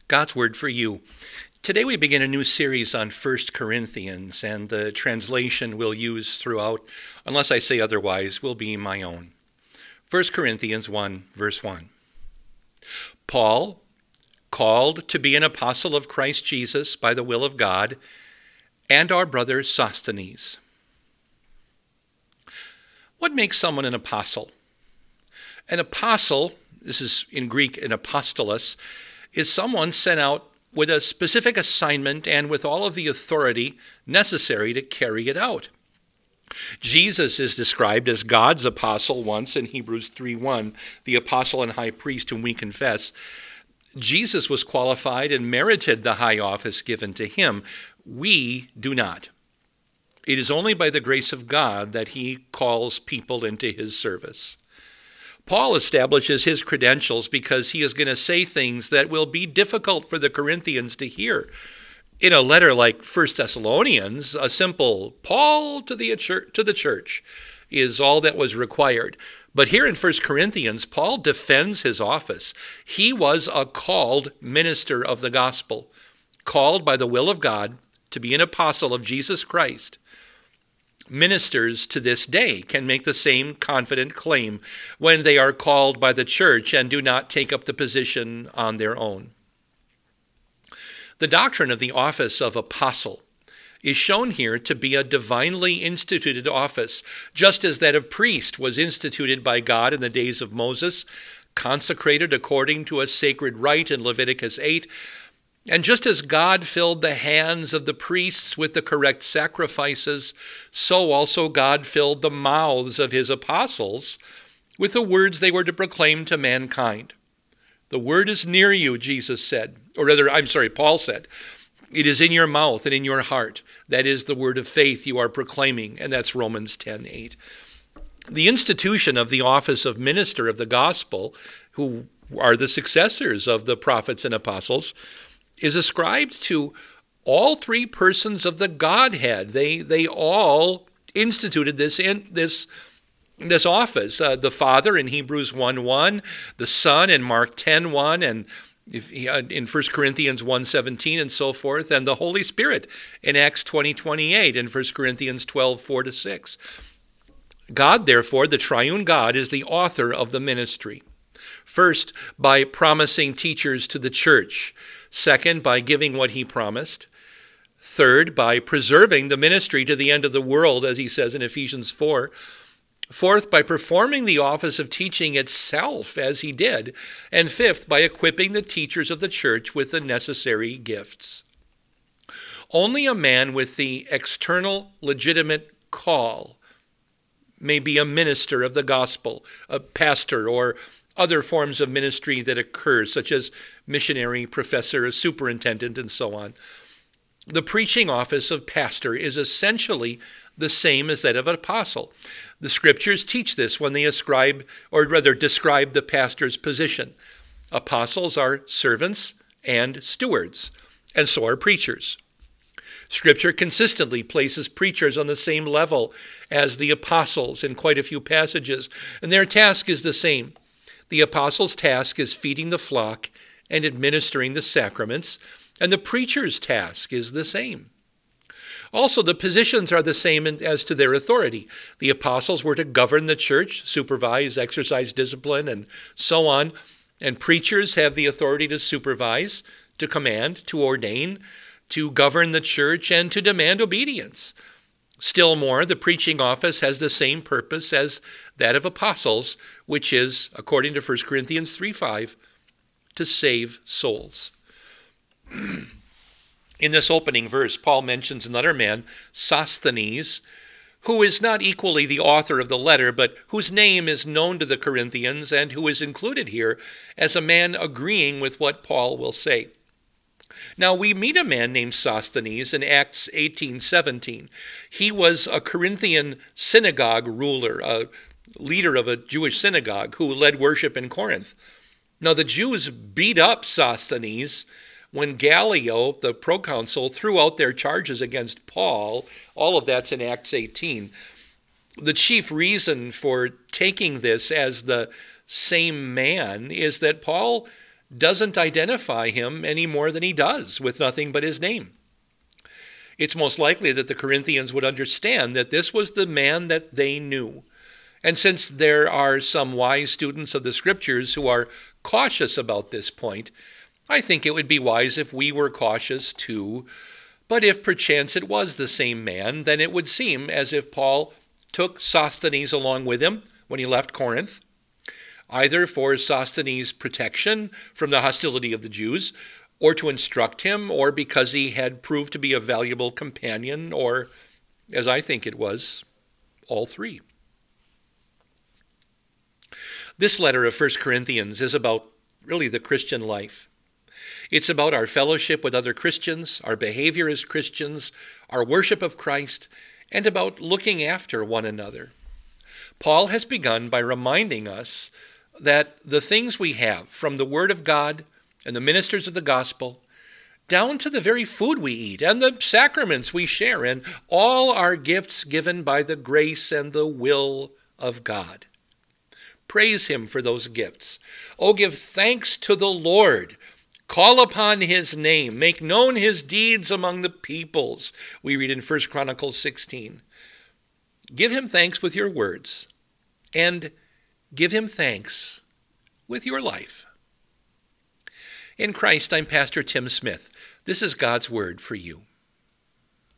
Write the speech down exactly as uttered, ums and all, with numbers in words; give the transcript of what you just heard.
God's Word for you. Today we begin a new series on First Corinthians, and the translation we'll use throughout, unless I say otherwise, will be my own. First Corinthians one, verse one. Paul, called to be an apostle of Christ Jesus by the will of God, and our brother Sosthenes. What makes someone an apostle? An apostle, this is in Greek an apostolos, is someone sent out with a specific assignment and with all of the authority necessary to carry it out. Jesus is described as God's apostle once in Hebrews three one, the apostle and high priest whom we confess. Jesus was qualified and merited the high office given to him. We do not. It is only by the grace of God that he calls people into his service. Paul establishes his credentials because he is going to say things that will be difficult for the Corinthians to hear. In a letter like First Thessalonians, a simple Paul to the church, to the church is all that was required. But here in First Corinthians, Paul defends his office. He was a called minister of the gospel, called by the will of God to be an apostle of Jesus Christ. Ministers to this day can make the same confident claim when they are called by the church and do not take up the position on their own. The doctrine of the office of apostle is shown here to be a divinely instituted office, just as that of priest was instituted by God in the days of Moses, consecrated according to a sacred rite in Leviticus eight. And just as God filled the hands of the priests with the correct sacrifices, so also God filled the mouths of his apostles with the words they were to proclaim to mankind. The word is near you, Jesus said, or rather, I'm sorry, Paul said. It is in your mouth and in your heart. That is the word of faith you are proclaiming, and that's Romans ten eight. The institution of the office of minister of the gospel, who are the successors of the prophets and apostles, is ascribed to all three persons of the Godhead. They they all instituted this in this this office. Uh, the Father in Hebrews one one, the Son in Mark ten one, and if, uh, in First Corinthians one seventeen, and so forth, and the Holy Spirit in Acts twenty twenty-eight, and First Corinthians twelve four to six. God, therefore, the triune God, is the author of the ministry. First, by promising teachers to the church. Second, by giving what he promised. Third, by preserving the ministry to the end of the world, as he says in Ephesians four. Fourth, by performing the office of teaching itself, as he did. And fifth, by equipping the teachers of the church with the necessary gifts. Only a man with the external legitimate call may be a minister of the gospel, a pastor, or other forms of ministry that occur, such as missionary, professor, superintendent, and so on. The preaching office of pastor is essentially the same as that of an apostle. The scriptures teach this when they ascribe, or rather describe the pastor's position. Apostles are servants and stewards, and so are preachers. Scripture consistently places preachers on the same level as the apostles in quite a few passages, and their task is the same. The apostle's task is feeding the flock and administering the sacraments, and the preacher's task is the same. Also, the positions are the same as to their authority. The apostles were to govern the church, supervise, exercise discipline, and so on. And preachers have the authority to supervise, to command, to ordain, to govern the church, and to demand obedience. Still more, the preaching office has the same purpose as that of apostles, which is, according to First Corinthians three five, to save souls. In this opening verse, Paul mentions another man, Sosthenes, who is not equally the author of the letter, but whose name is known to the Corinthians and who is included here as a man agreeing with what Paul will say. Now, we meet a man named Sosthenes in Acts eighteen seventeen. He was a Corinthian synagogue ruler, a leader of a Jewish synagogue who led worship in Corinth. Now, the Jews beat up Sosthenes when Gallio, the proconsul, threw out their charges against Paul. All of that's in Acts eighteen. The chief reason for taking this as the same man is that Paul doesn't identify him any more than he does with nothing but his name. It's most likely that the Corinthians would understand that this was the man that they knew. And since there are some wise students of the Scriptures who are cautious about this point, I think it would be wise if we were cautious too. But if perchance it was the same man, then it would seem as if Paul took Sosthenes along with him when he left Corinth, either for Sosthenes' protection from the hostility of the Jews, or to instruct him, or because he had proved to be a valuable companion, or, as I think it was, all three. This letter of First Corinthians is about really the Christian life. It's about our fellowship with other Christians, our behavior as Christians, our worship of Christ, and about looking after one another. Paul has begun by reminding us that the things we have from the Word of God and the ministers of the gospel, down to the very food we eat and the sacraments we share in, all are gifts given by the grace and the will of God. Praise him for those gifts. Oh, give thanks to the Lord. Call upon his name. Make known his deeds among the peoples. We read in First Chronicles sixteen. Give him thanks with your words, and give him thanks with your life. In Christ, I'm Pastor Tim Smith. This is God's word for you.